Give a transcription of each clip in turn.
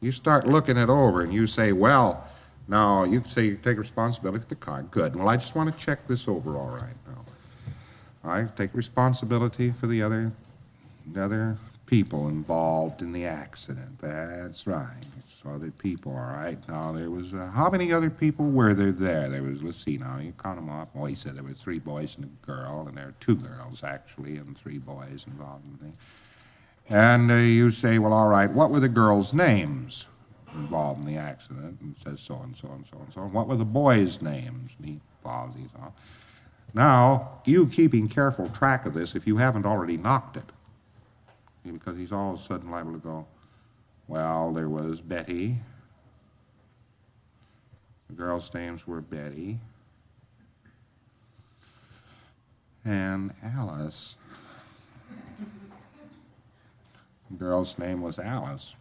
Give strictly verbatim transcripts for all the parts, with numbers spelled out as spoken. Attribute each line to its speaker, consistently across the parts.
Speaker 1: You start looking it over and you say, well, now you say you take responsibility for the car. Good. Well, I just want to check this over all right now. I take responsibility for the other, the other people involved in the accident. That's right. It's other people, all right. Now, there was, uh, how many other people were there there? There was, let's see now, you count them off. Well, he said there were three boys and a girl, and there were two girls, actually, and three boys involved in the thing. And uh, you say, well, all right, what were the girls' names involved in the accident? And it says so and so and so and so. And what were the boys' names? And he follows these off. Now, you keeping careful track of this if you haven't already knocked it. Because he's all of a sudden liable to go, well, there was Betty. The girls' names were Betty and Alice. The girl's name was Alice.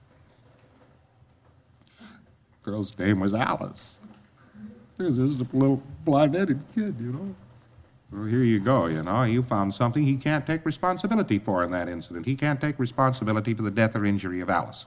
Speaker 1: The girl's name was Alice. This is a little blind-headed kid, you know. Well, here you go, you know. You found something he can't take responsibility for in that incident. He can't take responsibility for the death or injury of Alice.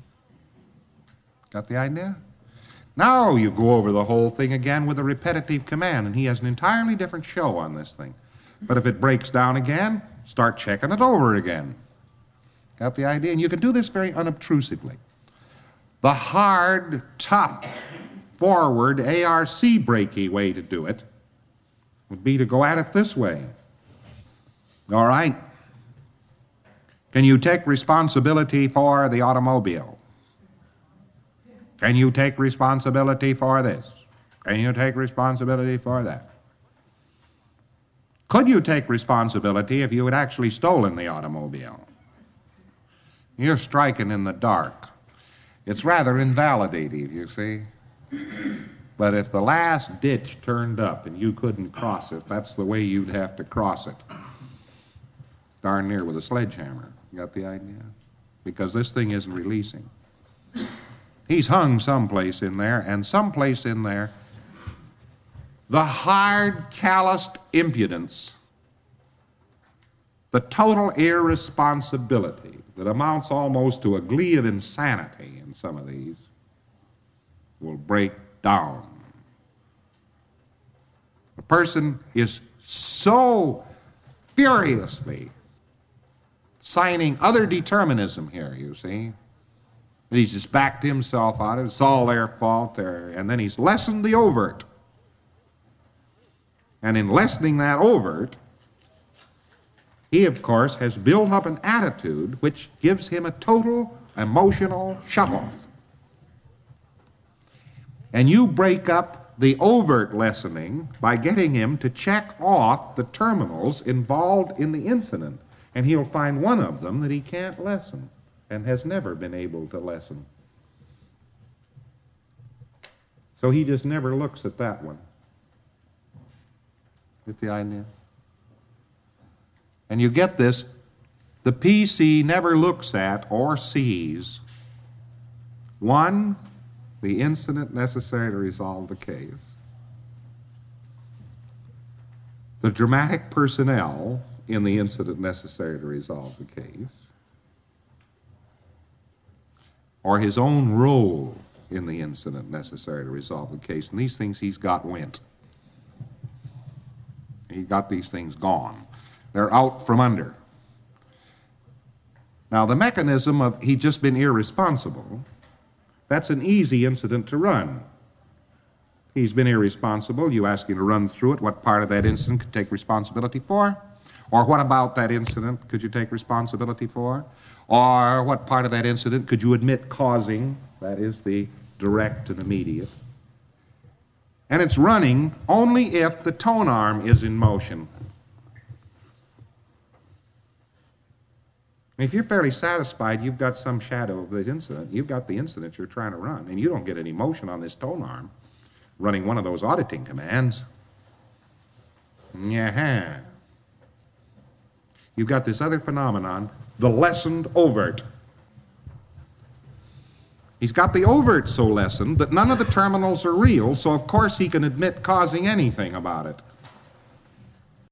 Speaker 1: Got the idea? Now you go over the whole thing again with a repetitive command, and he has an entirely different show on this thing. But if it breaks down again, start checking it over again. Got the idea? And you can do this very unobtrusively. The hard, tough, forward, A R C breaky way to do it would be to go at it this way. All right. Can you take responsibility for the automobile? Can you take responsibility for this? Can you take responsibility for that? Could you take responsibility if you had actually stolen the automobile? You're striking in the dark. It's rather invalidating, you see. But if the last ditch turned up and you couldn't cross it, that's the way you'd have to cross it. Darn near with a sledgehammer. You got the idea? Because this thing isn't releasing. He's hung someplace in there, and someplace in there, the hard, calloused impudence, the total irresponsibility that amounts almost to a glee of insanity in some of these will break down. The person is so furiously signing other determinism here, you see, that he's just backed himself out of it. It's all their fault there. And then he's lessened the overt. And in lessening that overt, he, of course, has built up an attitude which gives him a total emotional shut-off. And you break up the overt lessening by getting him to check off the terminals involved in the incident. And he'll find one of them that he can't lessen and has never been able to lessen. So he just never looks at that one. Get the idea? And you get this, the P C never looks at or sees, one, the incident necessary to resolve the case, the dramatic personnel in the incident necessary to resolve the case, or his own role in the incident necessary to resolve the case. And these things he's got went. He got these things gone. They're out from under. Now, the mechanism of he'd just been irresponsible, that's an easy incident to run. He's been irresponsible. You ask him to run through it. What part of that incident could take responsibility for? Or what about that incident could you take responsibility for? Or what part of that incident could you admit causing? That is the direct and immediate. And it's running only if the tone arm is in motion. If you're fairly satisfied you've got some shadow of the incident, you've got the incident you're trying to run, and you don't get any motion on this tone arm running one of those auditing commands. Yeah. You've got this other phenomenon, the lessened overt. He's got the overt so lessened that none of the terminals are real, so of course he can admit causing anything about it.